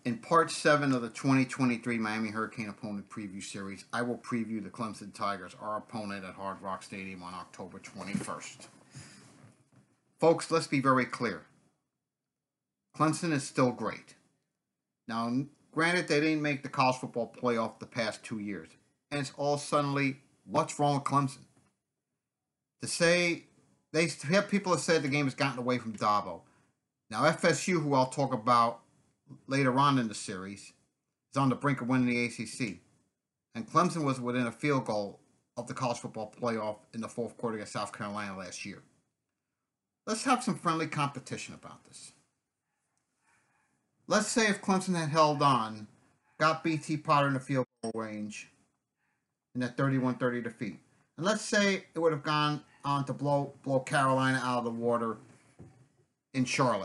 In part 7 of the 2023 Miami Hurricane Opponent Preview Series, I will preview the Clemson Tigers, our opponent at Hard Rock Stadium on October 21st. Folks, let's be very clear. Clemson is still great. Now, granted, they didn't make the college football playoff the past 2 years. And it's all suddenly, what's wrong with Clemson? To say, they have people have said the game has gotten away from Dabo. Now, FSU, who I'll talk about later on in the series, is on the brink of winning the ACC. And Clemson was within a field goal of the college football playoff in the fourth quarter against South Carolina last year. Let's have some friendly competition about this. Let's say if Clemson had held on, got BT Potter in the field goal range in that 31-30 defeat. And let's say it would have gone on to blow Carolina out of the water in Charlotte,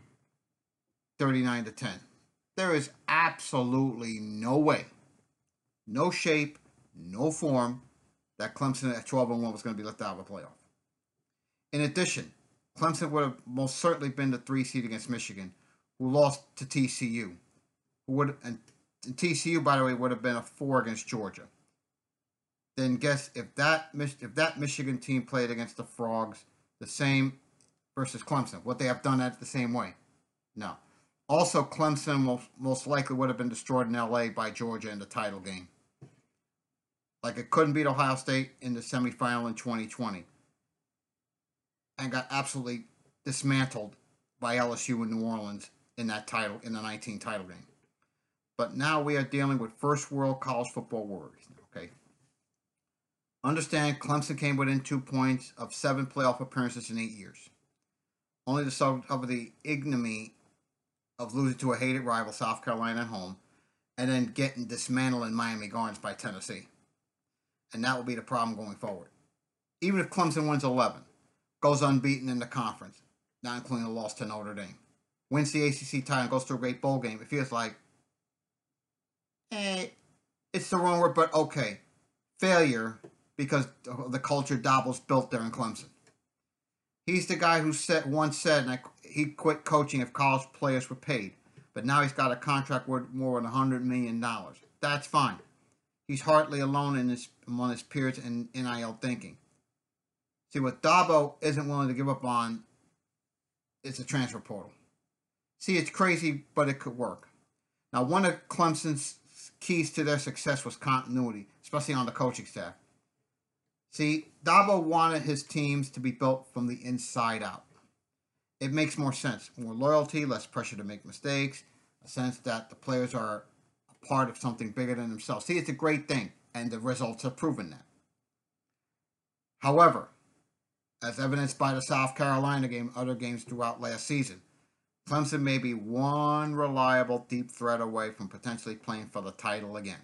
39-10. There is absolutely no way, no shape, no form that Clemson at 12-1 was going to be left out of the playoff. In addition, Clemson would have most certainly been the 3 seed against Michigan, who lost to TCU. And TCU, by the way, would have been a 4 against Georgia. Then guess if that Michigan team played against the Frogs the same versus Clemson, would they have done that the same way? No. Also, Clemson most likely would have been destroyed in LA by Georgia in the title game. Like it couldn't beat Ohio State in the semifinal in 2020. And got absolutely dismantled by LSU in New Orleans in the 19 title game. But now we are dealing with first world college football worries. Okay. Understand, Clemson came within 2 points of 7 playoff appearances in 8 years. Only to suffer the ignominy of losing to a hated rival, South Carolina at home, and then getting dismantled in Miami Gardens by Tennessee. And that will be the problem going forward. Even if Clemson wins 11, goes unbeaten in the conference, not including a loss to Notre Dame, wins the ACC title and goes to a great bowl game, it feels like, it's the wrong word, but okay, failure because of the culture Dabo's built there in Clemson. He's the guy who once said he quit coaching if college players were paid, but now he's got a contract worth more than $100 million. That's fine. He's hardly alone among his peers in NIL thinking. See, what Dabo isn't willing to give up on is the transfer portal. See, it's crazy, but it could work. Now, one of Clemson's keys to their success was continuity, especially on the coaching staff. See, Dabo wanted his teams to be built from the inside out. It makes more sense. More loyalty, less pressure to make mistakes, a sense that the players are a part of something bigger than themselves. See, it's a great thing, and the results have proven that. However, as evidenced by the South Carolina game and other games throughout last season, Clemson may be one reliable deep threat away from potentially playing for the title again.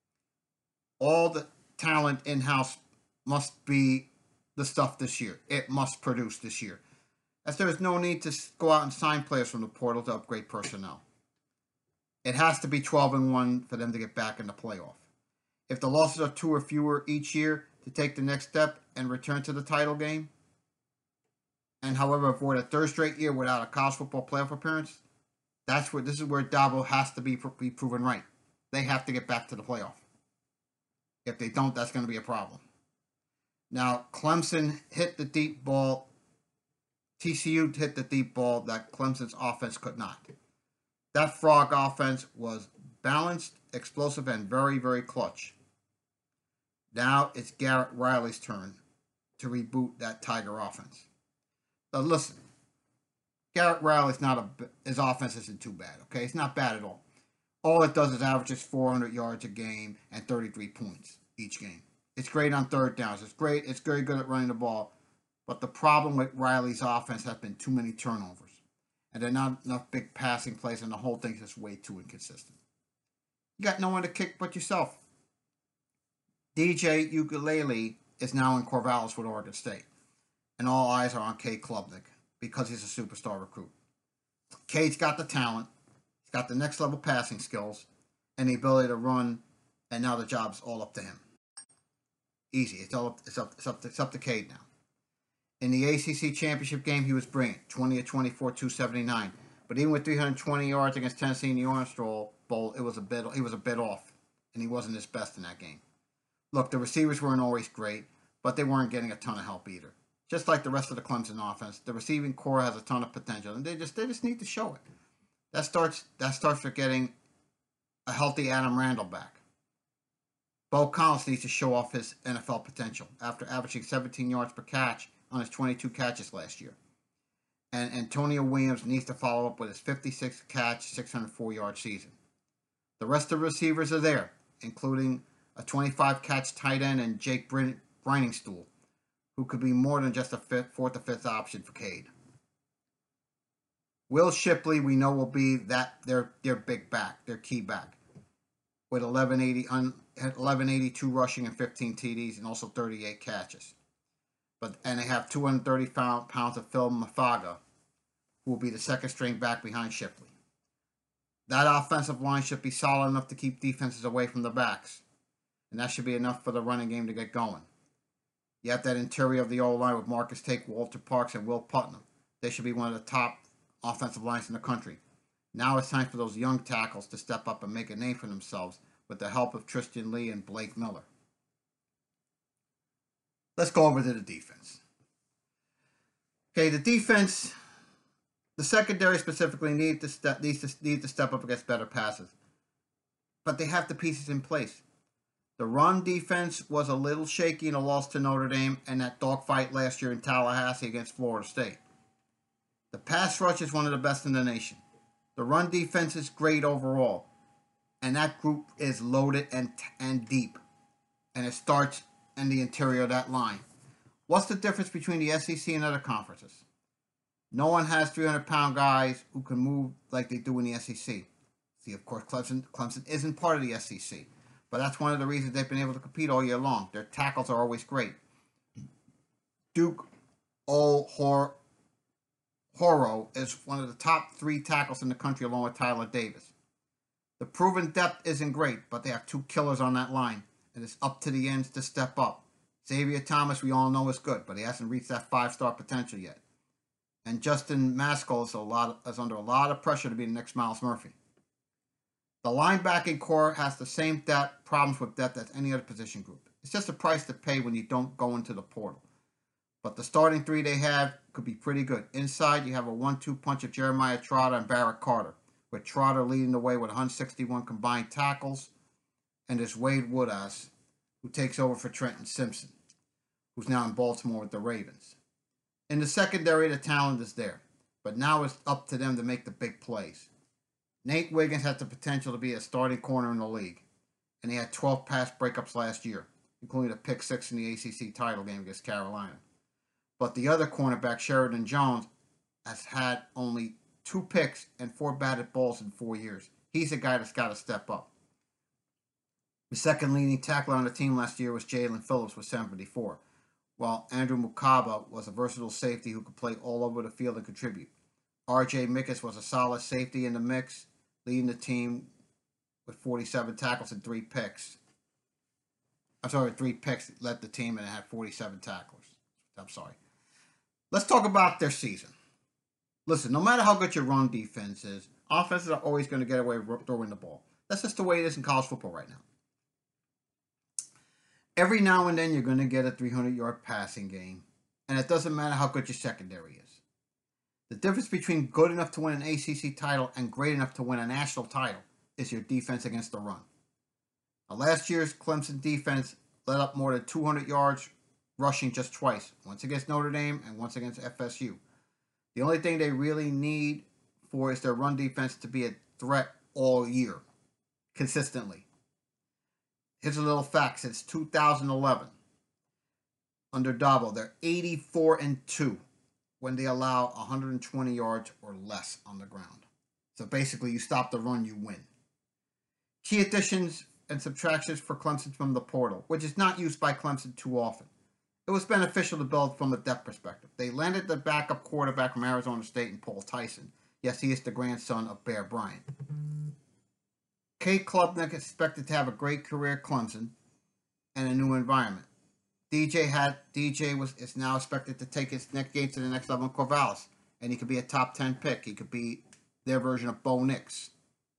All the talent in-house must be the stuff this year. It must produce this year, as there is no need to go out and sign players from the portal to upgrade personnel. It has to be 12-1 for them to get back in the playoff. If the losses are 2 or fewer each year to take the next step and return to the title game, and however avoid a third straight year without a college football playoff appearance, this is where Dabo has to be proven right. They have to get back to the playoff. If they don't, that's going to be a problem. Now, Clemson hit the deep ball. TCU hit the deep ball that Clemson's offense could not. That Frog offense was balanced, explosive, and very, very clutch. Now it's Garrett Riley's turn to reboot that Tiger offense. Now listen, Garrett Riley's his offense isn't too bad, okay? It's not bad at all. All it does is averages 400 yards a game and 33 points each game. It's great on third downs. It's very good at running the ball. But the problem with Riley's offense has been too many turnovers. And there are not enough big passing plays, and the whole thing's just way too inconsistent. You got no one to kick but yourself. DJ Ukulele is now in Corvallis with Oregon State. And all eyes are on Cade Klubnik because he's a superstar recruit. Cade's got the talent. He's got the next level passing skills and the ability to run, and now the job's all up to him. Easy. It's up to Cade now. In the ACC championship game, he was brilliant. 20 of 24, 279. But even with 320 yards against Tennessee in the Orange Bowl, he was a bit off, and he wasn't his best in that game. Look, the receivers weren't always great, but they weren't getting a ton of help either. Just like the rest of the Clemson offense, the receiving core has a ton of potential, and they just need to show it. That starts with getting a healthy Adam Randall back. Bo Collins needs to show off his NFL potential after averaging 17 yards per catch on his 22 catches last year. And Antonio Williams needs to follow up with his 56 catch, 604 yard season. The rest of the receivers are there, including a 25 catch tight end and Jake Briningstool, who could be more than just a fourth or fifth option for Cade. Will Shipley, we know, will be their big back, their key back, with 1182 rushing and 15 TDs and also 38 catches. And they have 230 pounds of Phil Mafaga, who will be the second string back behind Shipley. That offensive line should be solid enough to keep defenses away from the backs, and that should be enough for the running game to get going. You have that interior of the O-line with Marcus Tate, Walter Parks, and Will Putnam. They should be one of the top offensive lines in the country. Now it's time for those young tackles to step up and make a name for themselves with the help of Tristan Lee and Blake Miller. Let's go over to the defense. Okay, the defense, the secondary specifically needs to step up against better passes, but they have the pieces in place. The run defense was a little shaky in a loss to Notre Dame and that dogfight last year in Tallahassee against Florida State. The pass rush is one of the best in the nation. The run defense is great overall, and that group is loaded and deep, and it starts in the interior of that line. What's the difference between the SEC and other conferences? No one has 300-pound guys who can move like they do in the SEC. See, of course, Clemson isn't part of the SEC, but that's one of the reasons they've been able to compete all year long. Their tackles are always great. Duke O'Horo is one of the top 3 tackles in the country along with Tyler Davis. The proven depth isn't great, but they have 2 killers on that line, and it's up to the ends to step up. Xavier Thomas, we all know, is good, but he hasn't reached that 5-star potential yet. And Justin Maskell is under a lot of pressure to be the next Myles Murphy. The linebacking core has the same problems with depth as any other position group. It's just a price to pay when you don't go into the portal. But the starting 3 they have could be pretty good. Inside, you have a 1-2 punch of Jeremiah Trotter and Barrett Carter, with Trotter leading the way with 161 combined tackles, and there's Wade Woodass, who takes over for Trenton Simpson, who's now in Baltimore with the Ravens. In the secondary, the talent is there, but now it's up to them to make the big plays. Nate Wiggins has the potential to be a starting corner in the league, and he had 12 pass breakups last year, including a pick 6 in the ACC title game against Carolina. But the other cornerback, Sheridan Jones, has had only 2 picks and 4 batted balls in 4 years. He's a guy that's got to step up. The second leading tackler on the team last year was Jalen Phillips with 74, while Andrew Mukaba was a versatile safety who could play all over the field and contribute. R.J. Mickus was a solid safety in the mix, leading the team with 47 tackles and 3 picks. 3 picks led the team and it had 47 tacklers. Let's talk about their season. Listen, no matter how good your run defense is, offenses are always going to get away with throwing the ball. That's just the way it is in college football right now. Every now and then you're going to get a 300-yard passing game, and it doesn't matter how good your secondary is. The difference between good enough to win an ACC title and great enough to win a national title is your defense against the run. Now, last year's Clemson defense let up more than 200 yards rushing just twice, once against Notre Dame and once against FSU. The only thing they really need for is their run defense to be a threat all year, consistently. Here's a little fact. Since 2011, under Dabo, they're 84-2 when they allow 120 yards or less on the ground. So basically, you stop the run, you win. Key additions and subtractions for Clemson from the portal, which is not used by Clemson too often. It was beneficial to build from a depth perspective. They landed the backup quarterback from Arizona State in Paul Tyson. Yes, he is the grandson of Bear Bryant. Cade Klubnik is expected to have a great career at Clemson and a new environment. DJ is now expected to take his next game to the next level in Corvallis, and he could be a top 10 pick. He could be their version of Bo Nix.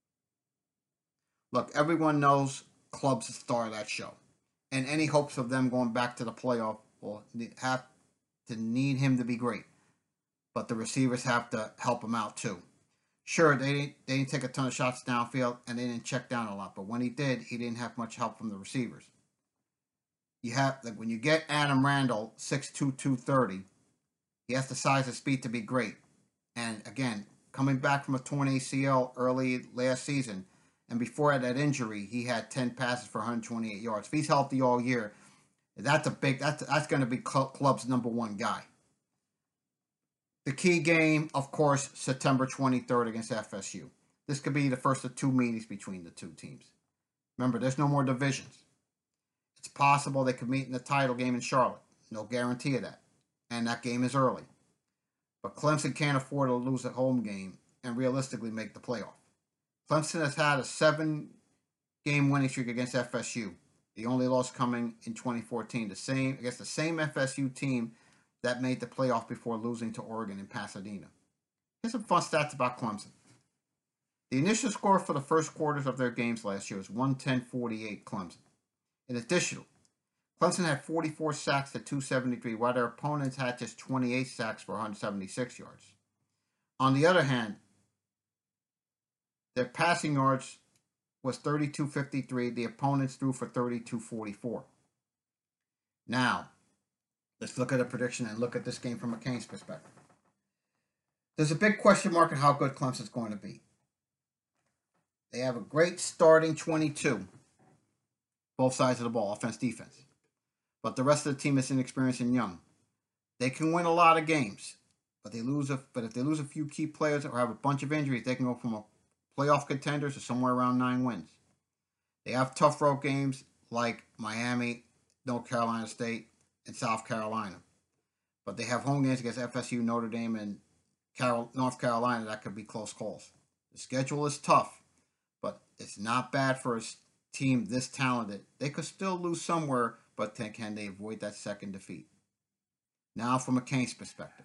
Look, everyone knows Club's the star of that show, and any hopes of them going back to the playoff will have to need him to be great. But the receivers have to help him out too. Sure, they didn't take a ton of shots downfield and they didn't check down a lot, but when he did, he didn't have much help from the receivers. You have like when you get Adam Randall 6'2", 230, he has the size and speed to be great. And again, coming back from a torn ACL early last season, and before that injury, he had 10 passes for 128 yards. If he's healthy all year, that's going to be Club's number one guy. The key game, of course, September 23rd against FSU. This could be the first of two meetings between the two teams. Remember, there's no more divisions. It's possible they could meet in the title game in Charlotte. No guarantee of that. And that game is early. But Clemson can't afford to lose a home game and realistically make the playoff. Clemson has had a 7-game winning streak against FSU. The only loss coming in 2014, against the same FSU team that made the playoff before losing to Oregon in Pasadena. Here's some fun stats about Clemson. The initial score for the first quarters of their games last year was 110-48 Clemson. In addition, Clemson had 44 sacks to 273, while their opponents had just 28 sacks for 176 yards. On the other hand, their passing yards was 32-53. The opponents threw for 32-44. Now, let's look at a prediction and look at this game from McCain's perspective. There's a big question mark on how good Clemson's going to be. They have a great starting 22, both sides of the ball, offense, defense. But the rest of the team is inexperienced and young. They can win a lot of games, but if they lose a few key players or have a bunch of injuries, they can go from a playoff contenders to somewhere around 9 wins. They have tough road games like Miami, North Carolina State, and South Carolina. But they have home games against FSU, Notre Dame, and North Carolina that could be close calls. The schedule is tough, but it's not bad for a team this talented. They could still lose somewhere, but can they avoid that second defeat? Now from McCain's perspective.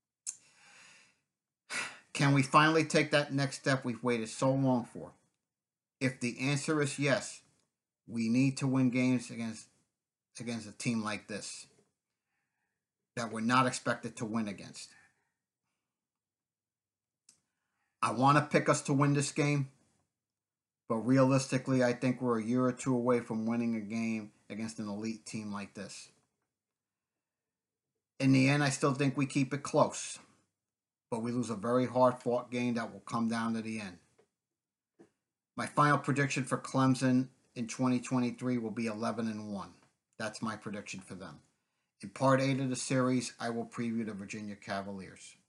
Can we finally take that next step we've waited so long for? If the answer is yes, we need to win games against a team like this that we're not expected to win against. I want to pick us to win this game, but realistically, I think we're a year or two away from winning a game against an elite team like this. In the end, I still think we keep it close, but we lose a very hard-fought game that will come down to the end. My final prediction for Clemson in 2023 will be 11-1. That's my prediction for them. In Part 8 of the series, I will preview the Virginia Cavaliers.